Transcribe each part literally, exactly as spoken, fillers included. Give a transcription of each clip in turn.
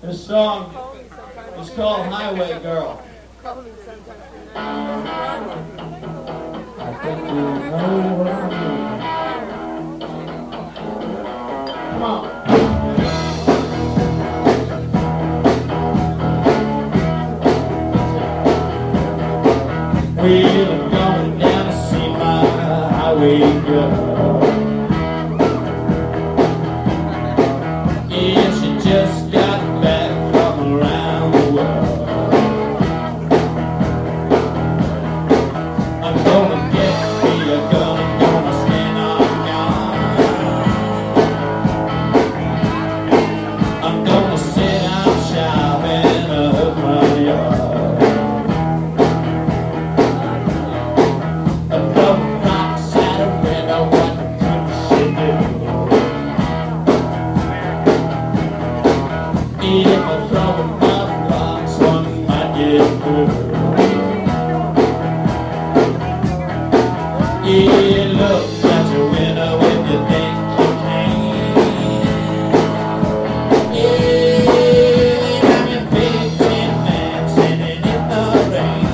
This song is called Highway Girl. I think you know what I mean. Come on. Well, I'm going down to see my highway girl. Yeah, she just got back from around the world. I'm gonna get me a gun, I'm gonna stand on guard. I'm gonna sit out shopping up my yard. If I throw enough rocks, one might get through. Yeah, look, that's a winner if you think you can. Yeah, I'm your big tin man standing in the rain.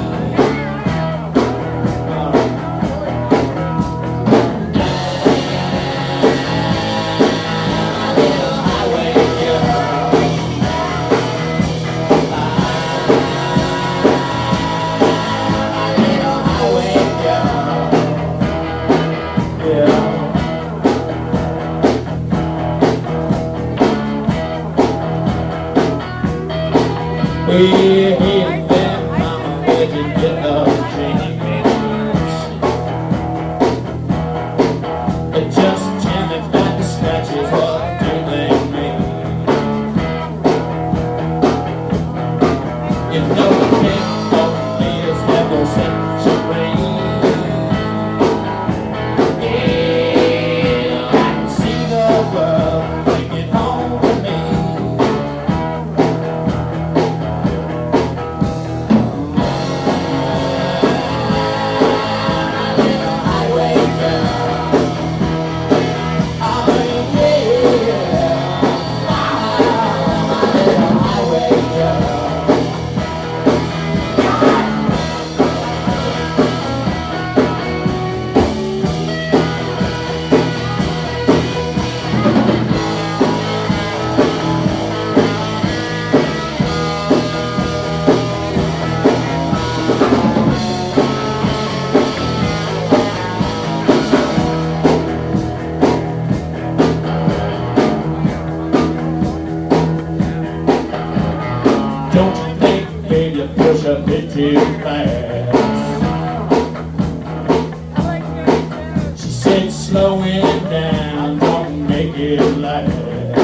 Little highway girl. Hey, hey, there, mama, where'd you get those chains? It just tell me back the scratches, what do they mean? If no king of me is never century, yeah, I can see the world bringing home to me. Don't you think, baby, you push a bit too fast? She said, slow it down, don't make it last.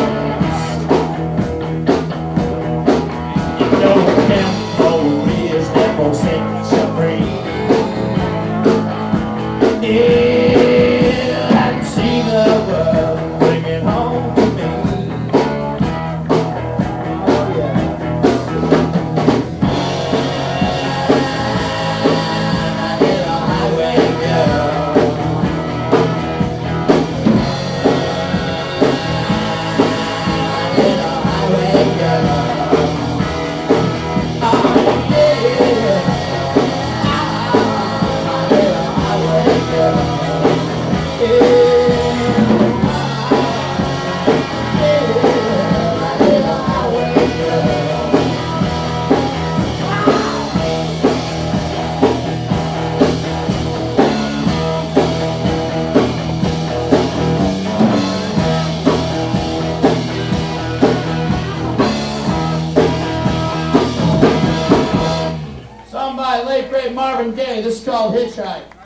You know tempo is never century. Yeah, I can see the world bring it home to me. Song by late great Marvin Gaye. This is called Hitchhike.